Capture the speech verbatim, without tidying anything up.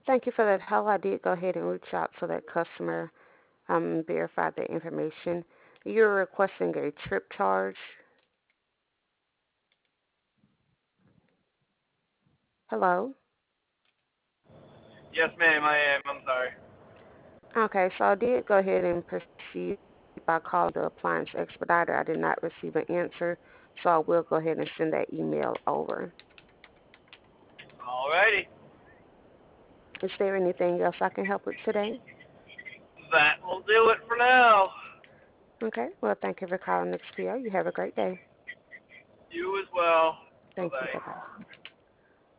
Thank you for that help. I did go ahead and reach out to that customer um, and verify the information. You're requesting a trip charge. Hello? Yes, ma'am, I am. I'm sorry. Okay, so I did go ahead and proceed by calling the appliance expediter. I did not receive an answer, so I will go ahead and send that email over. Alrighty. Is there anything else I can help with today? That will do it for now. Okay, well, thank you for calling X P O. You have a great day. You as well. Bye Thank you. bye. Bye-bye.